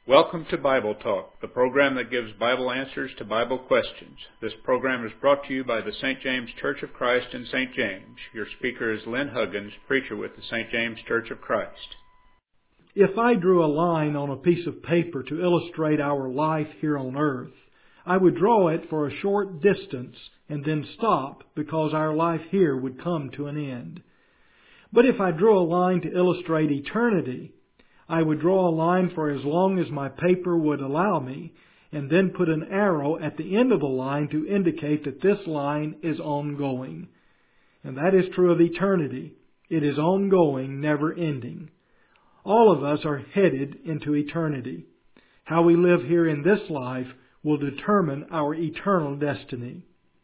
Welcome to Bible Talk, the program that gives Bible answers to Bible questions. This program is brought to you by the St. James Church of Christ in St. James. Your speaker is Lynn Huggins, preacher with the St. James Church of Christ. If I drew a line on a piece of paper to illustrate our life here on earth, I would draw it for a short distance and then stop because our life here would come to an end. But if I drew a line to illustrate eternity, I would draw a line for as long as my paper would allow me, and then put an arrow at the end of the line to indicate that this line is ongoing. And that is true of eternity. It is ongoing, never ending. All of us are headed into eternity. How we live here in this life will determine our eternal destiny.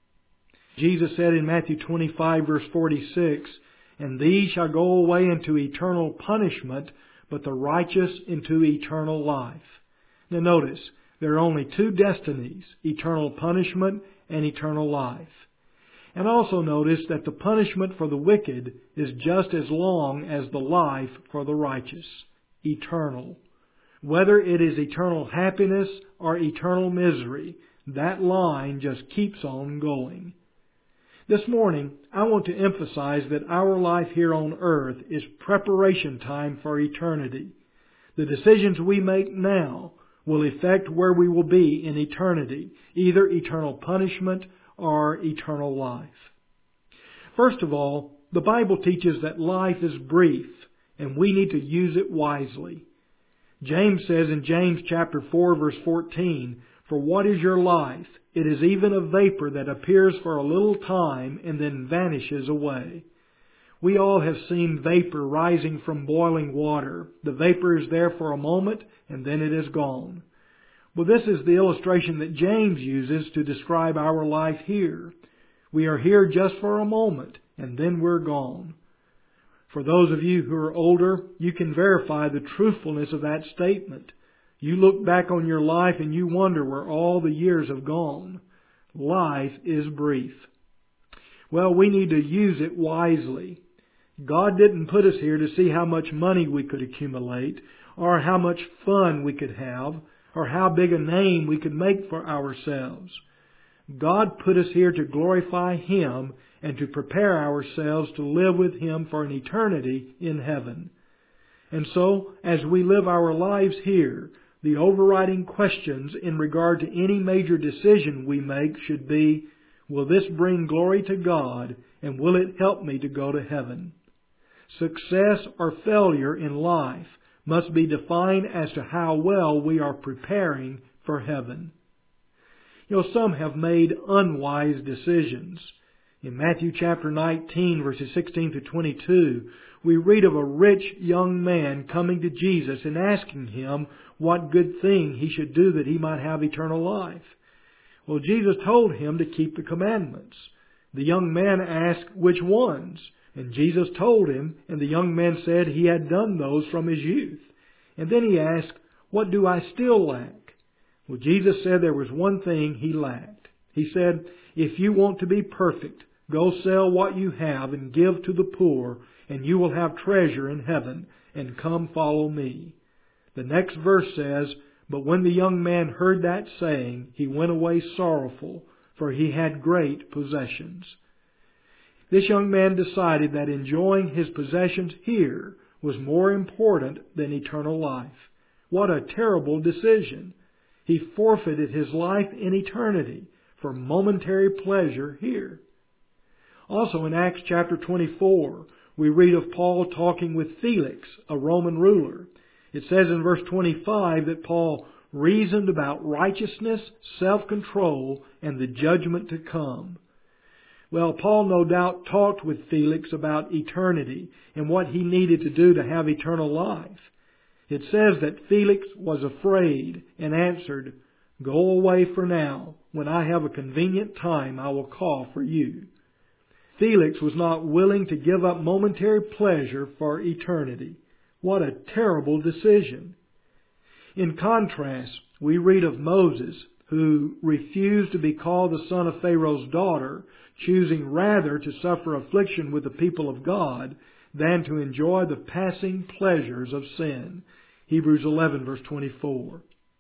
Jesus said in Matthew 25, verse 46, "And these shall go away into eternal punishment, but the righteous into eternal life." Now notice, there are only two destinies, eternal punishment and eternal life. And also notice that the punishment for the wicked is just as long as the life for the righteous, eternal. Whether it is eternal happiness or eternal misery, that line just keeps on going. This morning, I want to emphasize that our life here on earth is preparation time for eternity. The decisions we make now will affect where we will be in eternity, either eternal punishment or eternal life. First of all, the Bible teaches that life is brief, and we need to use it wisely. James says in James chapter 4, verse 14, "For what is your life? It is even a vapor that appears for a little time and then vanishes away." We all have seen vapor rising from boiling water. The vapor is there for a moment and then it is gone. Well, this is the illustration that James uses to describe our life here. We are here just for a moment and then we're gone. For those of you who are older, you can verify the truthfulness of that statement. You look back on your life and you wonder where all the years have gone. Life is brief. Well, we need to use it wisely. God didn't put us here to see how much money we could accumulate, or how much fun we could have, or how big a name we could make for ourselves. God put us here to glorify Him and to prepare ourselves to live with Him for an eternity in heaven. And so, as we live our lives here, the overriding questions in regard to any major decision we make should be, will this bring glory to God, and will it help me to go to heaven? Success or failure in life must be defined as to how well we are preparing for heaven. You know, some have made unwise decisions. In Matthew chapter 19, verses 16 to 22, we read of a rich young man coming to Jesus and asking Him what good thing he should do that he might have eternal life. Well, Jesus told him to keep the commandments. The young man asked which ones, and Jesus told him, and the young man said he had done those from his youth. And then he asked, "What do I still lack?" Well, Jesus said there was one thing he lacked. He said, "If you want to be perfect, go sell what you have and give to the poor, and you will have treasure in heaven, and come follow me." The next verse says, "But when the young man heard that saying, he went away sorrowful, for he had great possessions." This young man decided that enjoying his possessions here was more important than eternal life. What a terrible decision! He forfeited his life in eternity for momentary pleasure here. Also in Acts chapter 24, we read of Paul talking with Felix, a Roman ruler. It says in verse 25 that Paul reasoned about righteousness, self-control, and the judgment to come. Well, Paul no doubt talked with Felix about eternity and what he needed to do to have eternal life. It says that Felix was afraid and answered, "Go away for now. When I have a convenient time, I will call for you." Felix was not willing to give up momentary pleasure for eternity. What a terrible decision! In contrast, we read of Moses, who refused to be called the son of Pharaoh's daughter, choosing rather to suffer affliction with the people of God than to enjoy the passing pleasures of sin. Hebrews 11 verse 24.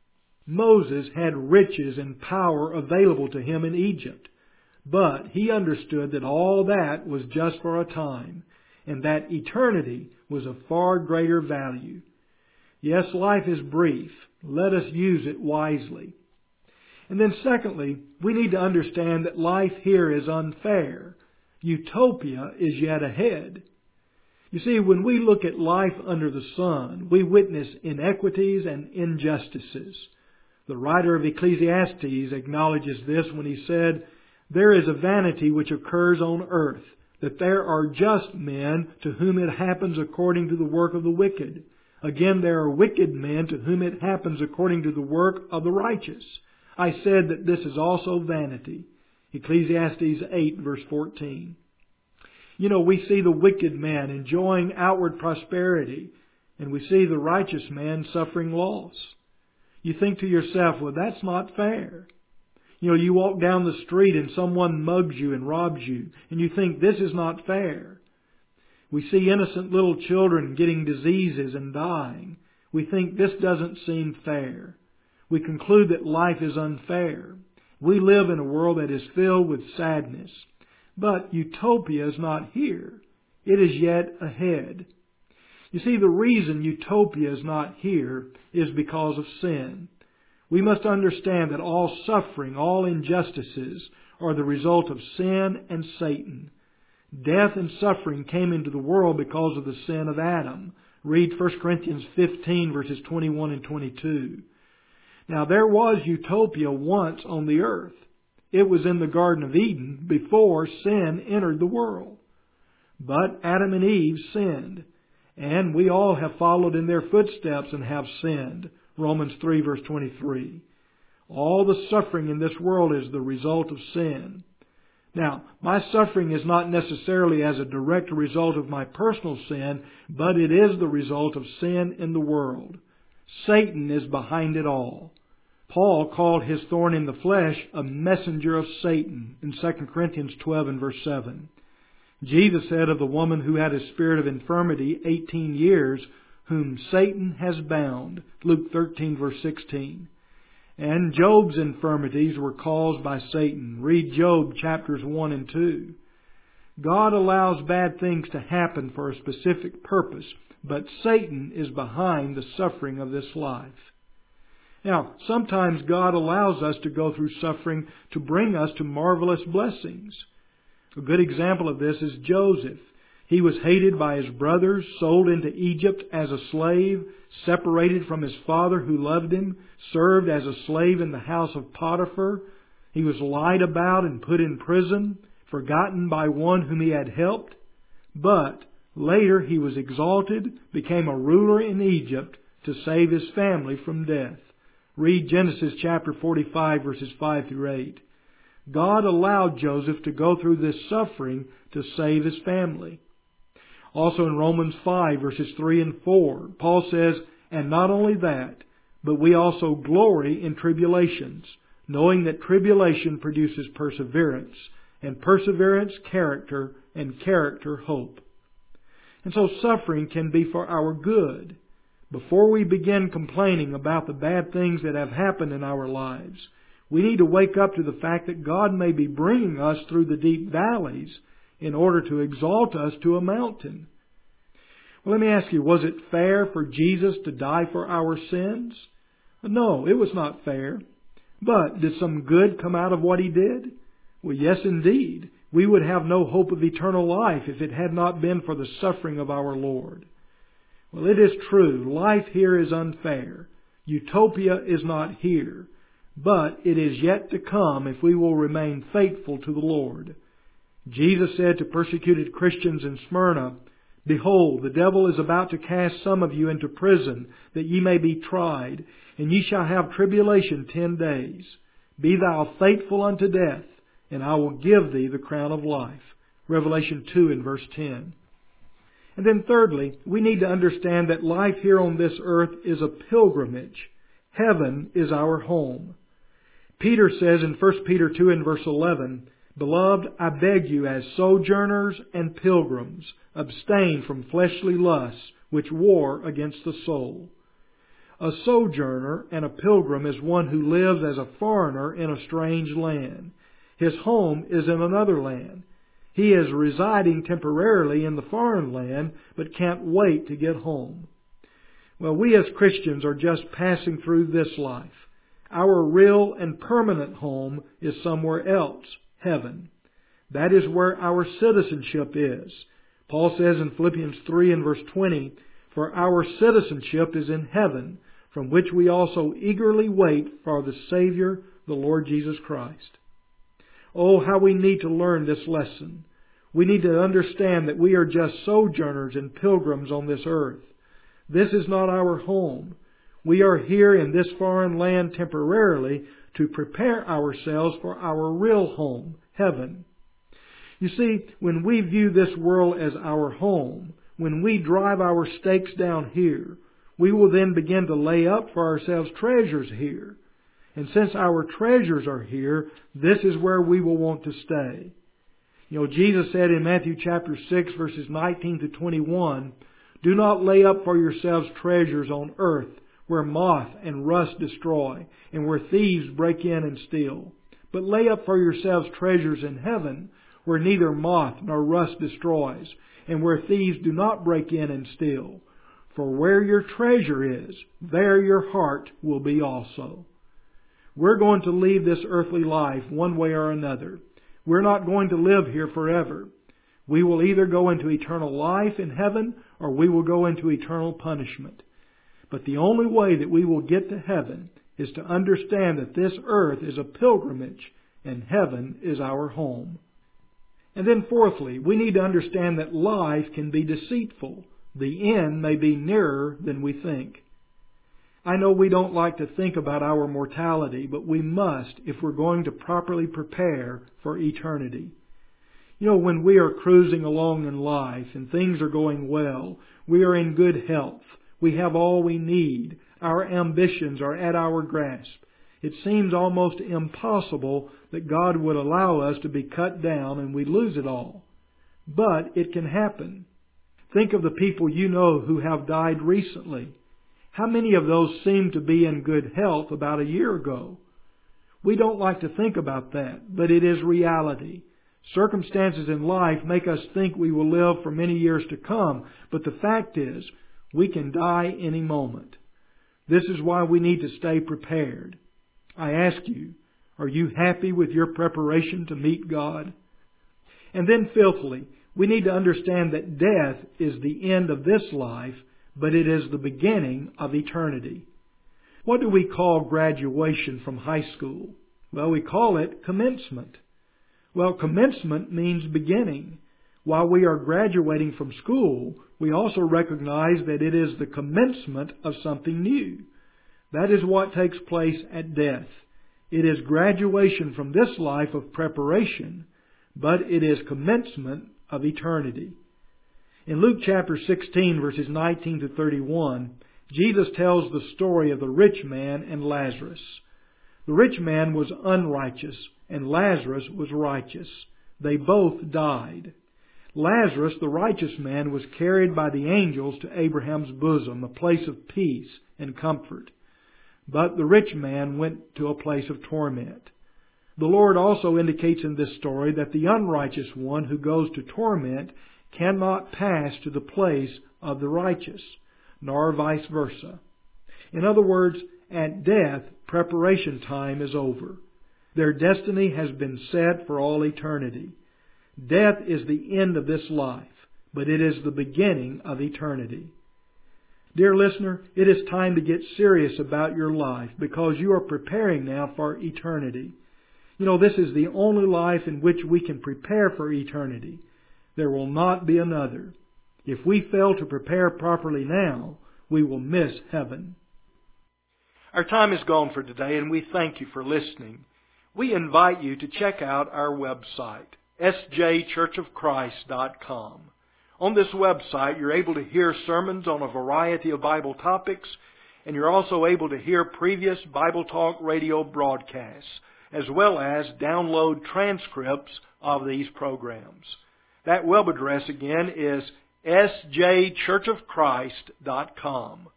Moses had riches and power available to him in Egypt, but he understood that all that was just for a time, and that eternity was of far greater value. Yes, life is brief. Let us use it wisely. And then secondly, we need to understand that life here is unfair. Utopia is yet ahead. You see, when we look at life under the sun, we witness inequities and injustices. The writer of Ecclesiastes acknowledges this when he said, "There is a vanity which occurs on earth, that there are just men to whom it happens according to the work of the wicked. Again, there are wicked men to whom it happens according to the work of the righteous. I said that this is also vanity." Ecclesiastes 8 verse 14. You know, we see the wicked man enjoying outward prosperity, and we see the righteous man suffering loss. You think to yourself, well, that's not fair. You know, you walk down the street and someone mugs you and robs you, and you think this is not fair. We see innocent little children getting diseases and dying. We think this doesn't seem fair. We conclude that life is unfair. We live in a world that is filled with sadness. But utopia is not here. It is yet ahead. You see, the reason utopia is not here is because of sin. We must understand that all suffering, all injustices are the result of sin and Satan. Death and suffering came into the world because of the sin of Adam. Read 1 Corinthians 15 verses 21 and 22. Now there was utopia once on the earth. It was in the Garden of Eden before sin entered the world. But Adam and Eve sinned, and we all have followed in their footsteps and have sinned. Romans 3 verse 23. All the suffering in this world is the result of sin. Now, my suffering is not necessarily as a direct result of my personal sin, but it is the result of sin in the world. Satan is behind it all. Paul called his thorn in the flesh a messenger of Satan in 2 Corinthians 12 and verse 7. Jesus said of the woman who had a spirit of infirmity 18 years, whom Satan has bound. Luke 13 verse 16. And Job's infirmities were caused by Satan. Read Job chapters 1 and 2. God allows bad things to happen for a specific purpose, but Satan is behind the suffering of this life. Now, sometimes God allows us to go through suffering to bring us to marvelous blessings. A good example of this is Joseph. He was hated by his brothers, sold into Egypt as a slave, separated from his father who loved him, served as a slave in the house of Potiphar. He was lied about and put in prison, forgotten by one whom he had helped. But later he was exalted, became a ruler in Egypt to save his family from death. Read Genesis chapter 45 verses 5 through 8. God allowed Joseph to go through this suffering to save his family. Also in Romans 5 verses 3 and 4, Paul says, "And not only that, but we also glory in tribulations, knowing that tribulation produces perseverance, and perseverance character, and character hope." And so suffering can be for our good. Before we begin complaining about the bad things that have happened in our lives, we need to wake up to the fact that God may be bringing us through the deep valleys in order to exalt us to a mountain. Well, let me ask you, was it fair for Jesus to die for our sins? No, it was not fair. But did some good come out of what He did? Well, yes, indeed. We would have no hope of eternal life if it had not been for the suffering of our Lord. Well, it is true. Life here is unfair. Utopia is not here. But it is yet to come if we will remain faithful to the Lord. Jesus said to persecuted Christians in Smyrna, "Behold, the devil is about to cast some of you into prison, that ye may be tried, and ye shall have tribulation 10 days. Be thou faithful unto death, and I will give thee the crown of life." Revelation 2 and verse 10. And then thirdly, we need to understand that life here on this earth is a pilgrimage. Heaven is our home. Peter says in 1 Peter 2 and verse 11, "Beloved, I beg you as sojourners and pilgrims, abstain from fleshly lusts which war against the soul." A sojourner and a pilgrim is one who lives as a foreigner in a strange land. His home is in another land. He is residing temporarily in the foreign land, but can't wait to get home. Well, we as Christians are just passing through this life. Our real and permanent home is somewhere else, heaven. That is where our citizenship is. Paul says in Philippians 3 and verse 20, "For our citizenship is in heaven, from which we also eagerly wait for the Savior, the Lord Jesus Christ." Oh, how we need to learn this lesson. We need to understand that we are just sojourners and pilgrims on this earth. This is not our home. We are here in this foreign land temporarily to prepare ourselves for our real home, heaven. You see, when we view this world as our home, when we drive our stakes down here, we will then begin to lay up for ourselves treasures here. And since our treasures are here, this is where we will want to stay. You know, Jesus said in Matthew chapter 6, verses 19 to 21, "Do not lay up for yourselves treasures on earth, where moth and rust destroy, and where thieves break in and steal. But lay up for yourselves treasures in heaven, where neither moth nor rust destroys, and where thieves do not break in and steal. For where your treasure is, there your heart will be also." We're going to leave this earthly life one way or another. We're not going to live here forever. We will either go into eternal life in heaven, or we will go into eternal punishment. But the only way that we will get to heaven is to understand that this earth is a pilgrimage and heaven is our home. And then fourthly, we need to understand that life can be deceitful. The end may be nearer than we think. I know we don't like to think about our mortality, but we must if we're going to properly prepare for eternity. You know, when we are cruising along in life and things are going well, we are in good health, we have all we need, our ambitions are at our grasp. It seems almost impossible that God would allow us to be cut down and we lose it all. But it can happen. Think of the people you know who have died recently. How many of those seemed to be in good health about a year ago? We don't like to think about that, but it is reality. Circumstances in life make us think we will live for many years to come, but the fact is, we can die any moment. This is why we need to stay prepared. I ask you, are you happy with your preparation to meet God? And then fifthly, we need to understand that death is the end of this life, but it is the beginning of eternity. What do we call graduation from high school? Well, we call it commencement. Well, commencement means beginning. While we are graduating from school, we also recognize that it is the commencement of something new. That is what takes place at death. It is graduation from this life of preparation, but it is commencement of eternity. In Luke chapter 16, verses 19 to 31, Jesus tells the story of the rich man and Lazarus. The rich man was unrighteous, and Lazarus was righteous. They both died. Lazarus, the righteous man, was carried by the angels to Abraham's bosom, a place of peace and comfort. But the rich man went to a place of torment. The Lord also indicates in this story that the unrighteous one who goes to torment cannot pass to the place of the righteous, nor vice versa. In other words, at death, preparation time is over. Their destiny has been set for all eternity. Death is the end of this life, but it is the beginning of eternity. Dear listener, it is time to get serious about your life because you are preparing now for eternity. You know, this is the only life in which we can prepare for eternity. There will not be another. If we fail to prepare properly now, we will miss heaven. Our time is gone for today, and we thank you for listening. We invite you to check out our website, sjchurchofchrist.com. On this website, you're able to hear sermons on a variety of Bible topics, and you're also able to hear previous Bible Talk radio broadcasts, as well as download transcripts of these programs. That web address again is sjchurchofchrist.com.